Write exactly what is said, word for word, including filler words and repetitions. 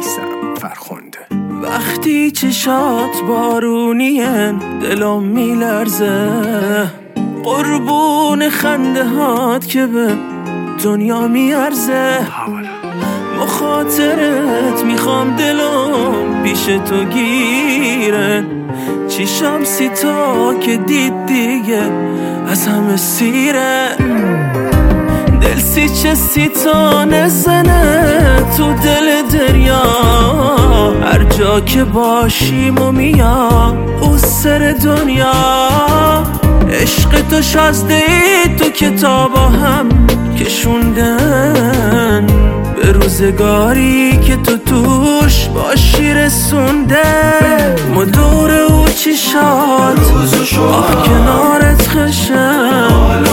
میسم فرخنده. وقتی چشات بارونین دلم میلرزه، قربون خنده هات که به دنیا میارزه. مخاطرت میخوام دلم پیش تو گیره، چیشم سیتا که دید دیگه از همه سیره. دل سی چه سیتا نزنه تو دل دریا، هر جا که باشیم و میام او سر دنیا. عشق تو شازده ای تو کتابا هم کشوندن، به روزگاری که تو توش باشی رسونده. مدور او چی شاد آه کنارت خشم،